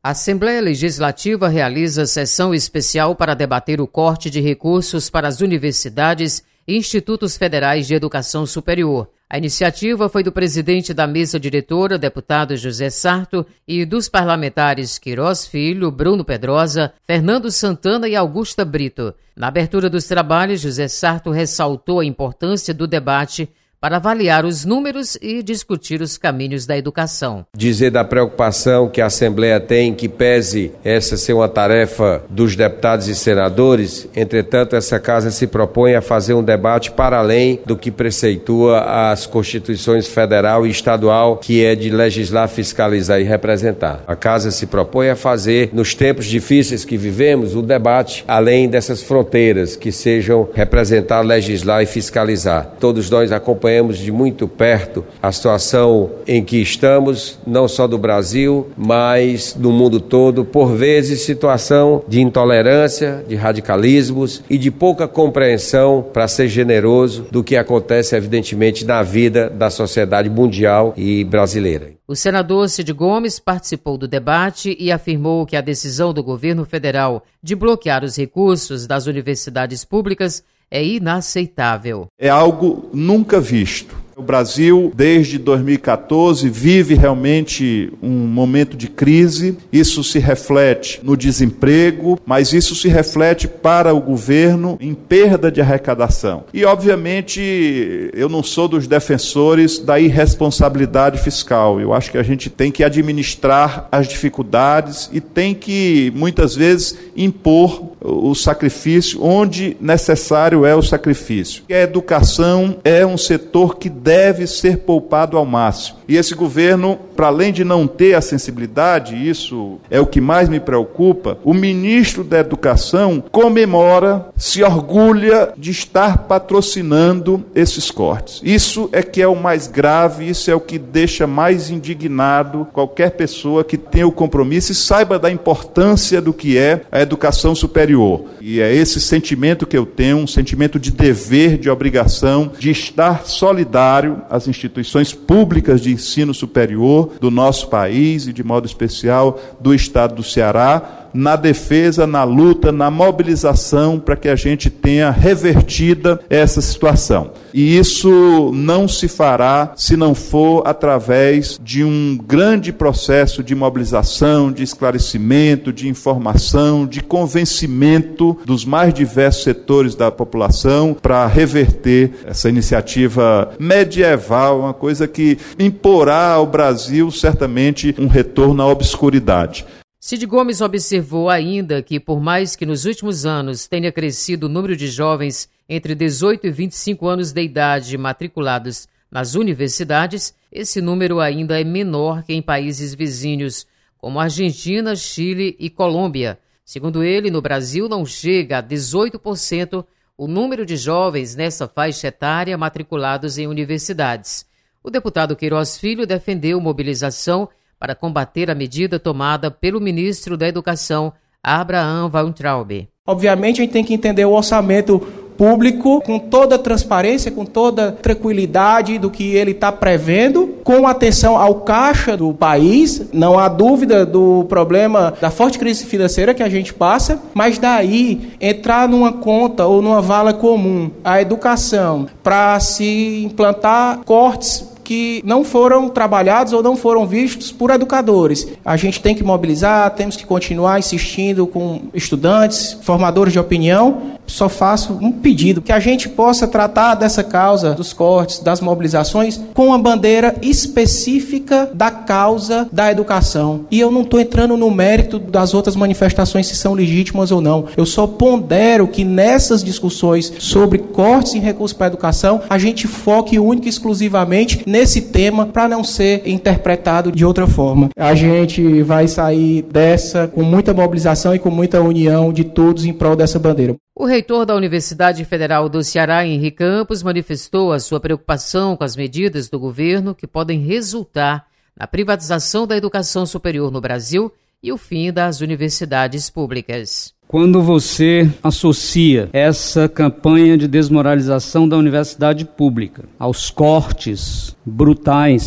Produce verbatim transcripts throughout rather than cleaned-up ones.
A Assembleia Legislativa realiza sessão especial para debater o corte de recursos para as universidades e institutos federais de educação superior. A iniciativa foi do presidente da mesa diretora, deputado José Sarto, e dos parlamentares Queiroz Filho, Bruno Pedrosa, Fernando Santana e Augusta Brito. Na abertura dos trabalhos, José Sarto ressaltou a importância do debate para avaliar os números e discutir os caminhos da educação. Dizer da preocupação que a Assembleia tem, que pese essa ser uma tarefa dos deputados e senadores, entretanto essa casa se propõe a fazer um debate para além do que preceitua as constituições federal e estadual, que é de legislar, fiscalizar e representar. A casa se propõe a fazer, nos tempos difíceis que vivemos, o debate além dessas fronteiras, que sejam representar, legislar e fiscalizar. Todos nós acompanhamos de muito perto a situação em que estamos, não só do Brasil, mas do mundo todo, por vezes situação de intolerância, de radicalismos e de pouca compreensão, para ser generoso, do que acontece evidentemente na vida da sociedade mundial e brasileira. O senador Cid Gomes participou do debate e afirmou que a decisão do governo federal de bloquear os recursos das universidades públicas é inaceitável. É algo nunca visto. O Brasil, desde dois mil e quatorze, vive realmente um momento de crise. Isso se reflete no desemprego, mas isso se reflete para o governo em perda de arrecadação. E, obviamente, eu não sou dos defensores da irresponsabilidade fiscal. Eu acho que a gente tem que administrar as dificuldades e tem que, muitas vezes, impor o sacrifício onde necessário é o sacrifício. A educação é um setor que deve ser poupado ao máximo. E esse governo, para além de não ter a sensibilidade, isso é o que mais me preocupa, o ministro da Educação comemora, se orgulha de estar patrocinando esses cortes. Isso é que é o mais grave, isso é o que deixa mais indignado qualquer pessoa que tenha o compromisso e saiba da importância do que é a educação superior. E é esse sentimento que eu tenho, um sentimento de dever, de obrigação, de estar solidário às instituições públicas de ensino superior do nosso país e, de modo especial, do estado do Ceará, na defesa, na luta, na mobilização para que a gente tenha revertida essa situação. E isso não se fará se não for através de um grande processo de mobilização, de esclarecimento, de informação, de convencimento dos mais diversos setores da população para reverter essa iniciativa medieval, uma coisa que imporá ao Brasil certamente um retorno à obscuridade. Cid Gomes observou ainda que, por mais que nos últimos anos tenha crescido o número de jovens entre dezoito e vinte e cinco anos de idade matriculados nas universidades, esse número ainda é menor que em países vizinhos, como Argentina, Chile e Colômbia. Segundo ele, no Brasil não chega a dezoito por cento o número de jovens nessa faixa etária matriculados em universidades. O deputado Queiroz Filho defendeu mobilização para combater a medida tomada pelo ministro da Educação, Abraham Weintraub. Obviamente, a gente tem que entender o orçamento público com toda transparência, com toda tranquilidade do que ele está prevendo, com atenção ao caixa do país. Não há dúvida do problema da forte crise financeira que a gente passa, mas daí entrar numa conta ou numa vala comum a educação para se implantar cortes que não foram trabalhados ou não foram vistos por educadores. A gente tem que mobilizar, temos que continuar insistindo com estudantes, formadores de opinião. Só faço um pedido, que a gente possa tratar dessa causa dos cortes, das mobilizações, com uma bandeira específica da causa da educação. E eu não estou entrando no mérito das outras manifestações, se são legítimas ou não. Eu só pondero que nessas discussões sobre cortes em recursos para a educação, a gente foque única e exclusivamente nesse tema para não ser interpretado de outra forma. A gente vai sair dessa com muita mobilização e com muita união de todos em prol dessa bandeira. O reitor da Universidade Federal do Ceará, Henrique Campos, manifestou a sua preocupação com as medidas do governo que podem resultar na privatização da educação superior no Brasil e o fim das universidades públicas. Quando você associa essa campanha de desmoralização da universidade pública aos cortes brutais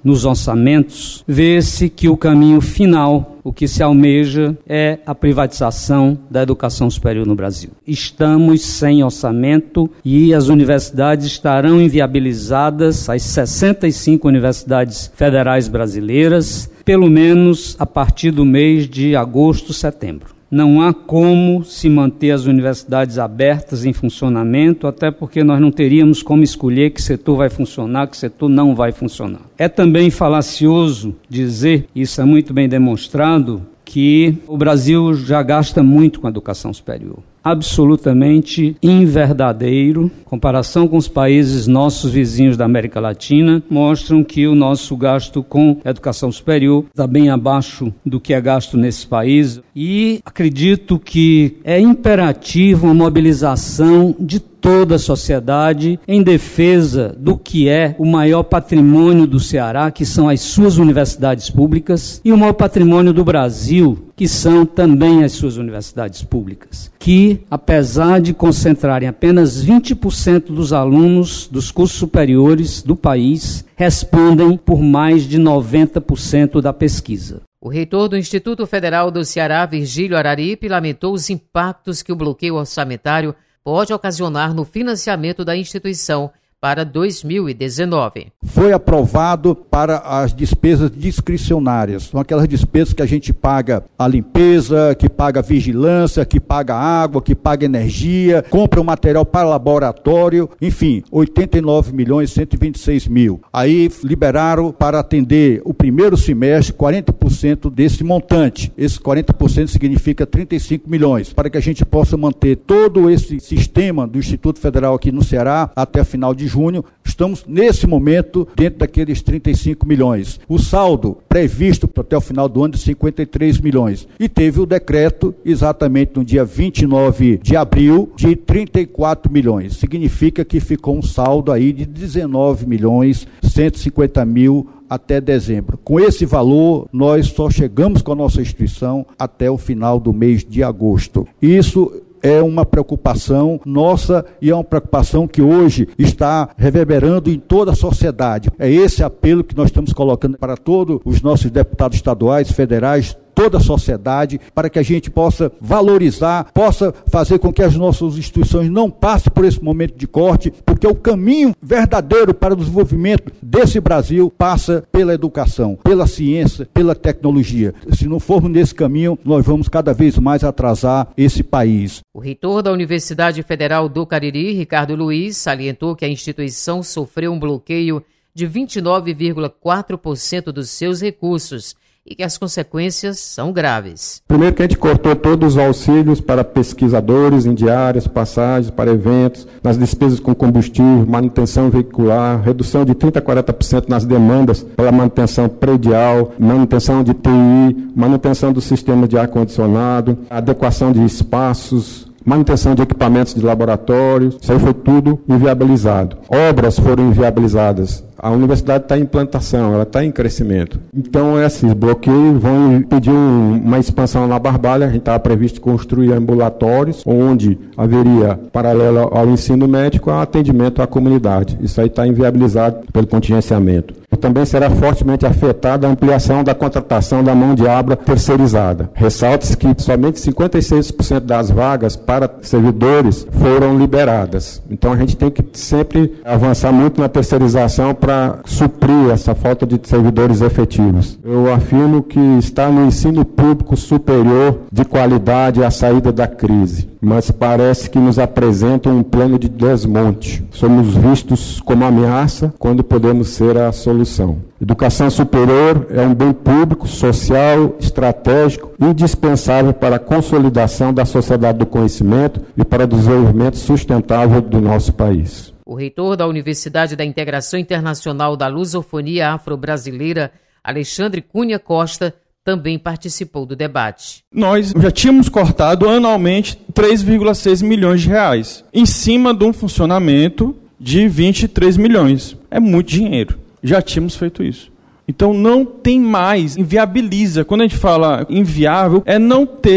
nos orçamentos, vê-se que o caminho final, o que se almeja, é a privatização da educação superior no Brasil. Estamos sem orçamento e as universidades estarão inviabilizadas, as sessenta e cinco universidades federais brasileiras, pelo menos a partir do mês de agosto, setembro. Não há como se manter as universidades abertas em funcionamento, até porque nós não teríamos como escolher que setor vai funcionar, que setor não vai funcionar. É também falacioso dizer, isso é muito bem demonstrado, que o Brasil já gasta muito com a educação superior. Absolutamente inverdadeiro. Comparação com os países nossos vizinhos da América Latina mostram que o nosso gasto com educação superior está bem abaixo do que é gasto nesse país. E acredito que é imperativo a mobilização de toda a sociedade em defesa do que é o maior patrimônio do Ceará, que são as suas universidades públicas, e o maior patrimônio do Brasil, que são também as suas universidades públicas, que, apesar de concentrarem apenas vinte por cento dos alunos dos cursos superiores do país, respondem por mais de noventa por cento da pesquisa. O reitor do Instituto Federal do Ceará, Virgílio Araripe, lamentou os impactos que o bloqueio orçamentário pode ocasionar no financiamento da instituição para dois mil e dezenove. Foi aprovado para as despesas discricionárias, são aquelas despesas que a gente paga a limpeza, que paga a vigilância, que paga água, que paga energia, compra o material para laboratório, enfim, oitenta e nove milhões cento e vinte e seis mil. Aí liberaram para atender o primeiro semestre quarenta por cento desse montante. Esse quarenta por cento significa trinta e cinco milhões, para que a gente possa manter todo esse sistema do Instituto Federal aqui no Ceará até final de junho. Estamos, nesse momento, dentro daqueles trinta e cinco milhões. O saldo previsto até o final do ano de cinquenta e três milhões. E teve o decreto, exatamente no dia vinte e nove de abril, de trinta e quatro milhões. Significa que ficou um saldo aí de dezenove milhões cento e cinquenta mil até dezembro. Com esse valor, nós só chegamos com a nossa instituição até o final do mês de agosto. Isso é uma preocupação nossa e é uma preocupação que hoje está reverberando em toda a sociedade. É esse apelo que nós estamos colocando para todos os nossos deputados estaduais, federais, toda a sociedade, para que a gente possa valorizar, possa fazer com que as nossas instituições não passem por esse momento de corte, porque o caminho verdadeiro para o desenvolvimento desse Brasil passa pela educação, pela ciência, pela tecnologia. Se não formos nesse caminho, nós vamos cada vez mais atrasar esse país. O reitor da Universidade Federal do Cariri, Ricardo Luiz, salientou que a instituição sofreu um bloqueio de vinte e nove vírgula quatro por cento dos seus recursos, e que as consequências são graves. Primeiro que a gente cortou todos os auxílios para pesquisadores em diárias, passagens, para eventos, nas despesas com combustível, manutenção veicular, redução de trinta a quarenta por cento nas demandas pela manutenção predial, manutenção de T I, manutenção do sistema de ar-condicionado, adequação de espaços, manutenção de equipamentos de laboratórios, isso aí foi tudo inviabilizado. Obras foram inviabilizadas. A universidade está em implantação, ela está em crescimento. Então, esses bloqueios vão pedir um, uma expansão na Barbalha. A gente estava previsto construir ambulatórios, onde haveria, paralelo ao ensino médico, atendimento à comunidade. Isso aí está inviabilizado pelo contingenciamento. Também será fortemente afetada a ampliação da contratação da mão de obra terceirizada. Ressalta-se que somente cinquenta e seis por cento das vagas para servidores foram liberadas. Então, a gente tem que sempre avançar muito na terceirização para suprir essa falta de servidores efetivos. Eu afirmo que está no ensino público superior de qualidade a saída da crise, mas parece que nos apresenta um plano de desmonte. Somos vistos como ameaça quando podemos ser a solução. Educação superior é um bem público, social, estratégico, indispensável para a consolidação da sociedade do conhecimento e para o desenvolvimento sustentável do nosso país. O reitor da Universidade da Integração Internacional da Lusofonia Afro-Brasileira, Alexandre Cunha Costa, também participou do debate. Nós já tínhamos cortado anualmente três vírgula seis milhões de reais, em cima de um funcionamento de vinte e três milhões. É muito dinheiro. Já tínhamos feito isso. Então não tem mais, inviabiliza. Quando a gente fala inviável, é não ter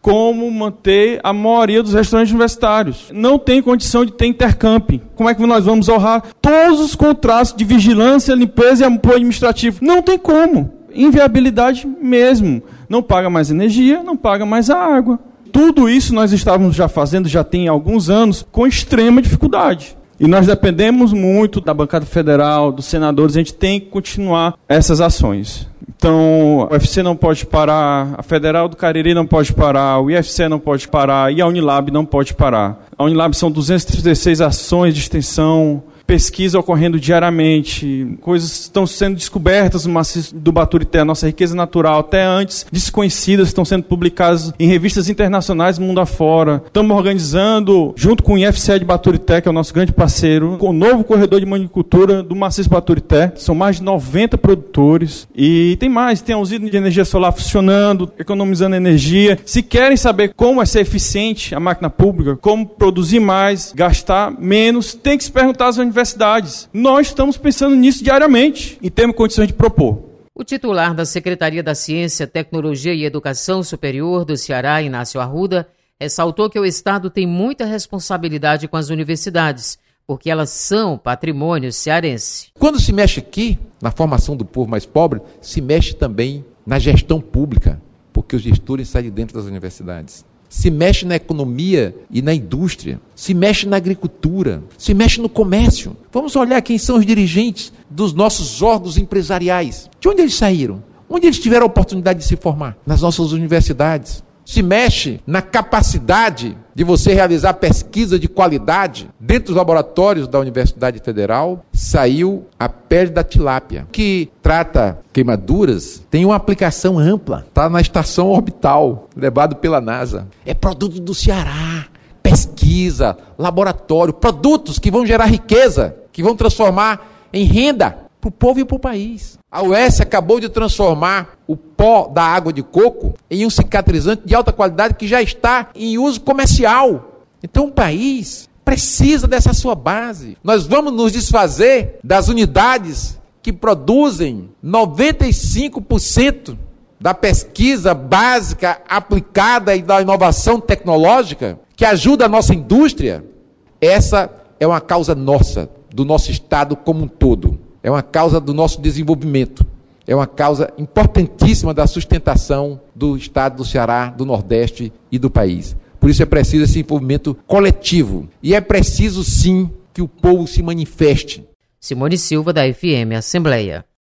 como manter a maioria dos restaurantes universitários. Não tem condição de ter intercamping. Como é que nós vamos honrar todos os contratos de vigilância, limpeza e apoio administrativo? Não tem como. Inviabilidade mesmo. Não paga mais energia, não paga mais a água. Tudo isso nós estávamos já fazendo, já tem alguns anos, com extrema dificuldade. E nós dependemos muito da bancada federal, dos senadores, a gente tem que continuar essas ações. Então, o U F C não pode parar, a Federal do Cariri não pode parar, o I F C não pode parar e a Unilab não pode parar. A Unilab são duzentas e trinta e seis ações de extensão, pesquisa ocorrendo diariamente, coisas estão sendo descobertas no maciço do Baturité, a nossa riqueza natural, até antes desconhecidas, estão sendo publicadas em revistas internacionais mundo afora. Estamos organizando, junto com o I F C de Baturité, que é o nosso grande parceiro, com o novo corredor de manicultura do maciço Baturité. São mais de noventa produtores e tem mais, tem a usina de energia solar funcionando, economizando energia. Se querem saber como é ser eficiente a máquina pública, como produzir mais, gastar menos, tem que se perguntar às universidades. Nós estamos pensando nisso diariamente e temos condições de propor. O titular da Secretaria da Ciência, Tecnologia e Educação Superior do Ceará, Inácio Arruda, ressaltou que o Estado tem muita responsabilidade com as universidades, porque elas são patrimônio cearense. Quando se mexe aqui, na formação do povo mais pobre, se mexe também na gestão pública, porque os gestores saem de dentro das universidades. Se mexe na economia e na indústria, se mexe na agricultura, se mexe no comércio. Vamos olhar quem são os dirigentes dos nossos órgãos empresariais. De onde eles saíram? Onde eles tiveram a oportunidade de se formar? Nas nossas universidades. Se mexe na capacidade de você realizar pesquisa de qualidade. Dentro dos laboratórios da Universidade Federal, saiu a pele da tilápia, que trata queimaduras, tem uma aplicação ampla. Está na estação orbital, levado pela NASA. É produto do Ceará. Pesquisa, laboratório, produtos que vão gerar riqueza, que vão transformar em renda para o povo e para o país. A U E S acabou de transformar o pó da água de coco em um cicatrizante de alta qualidade que já está em uso comercial. Então o país precisa dessa sua base. Nós vamos nos desfazer das unidades que produzem noventa e cinco por cento da pesquisa básica aplicada e da inovação tecnológica que ajuda a nossa indústria. Essa é uma causa nossa, do nosso Estado como um todo. É uma causa do nosso desenvolvimento. É uma causa importantíssima da sustentação do Estado do Ceará, do Nordeste e do país. Por isso é preciso esse envolvimento coletivo. E é preciso, sim, que o povo se manifeste. Simone Silva, da F M Assembleia.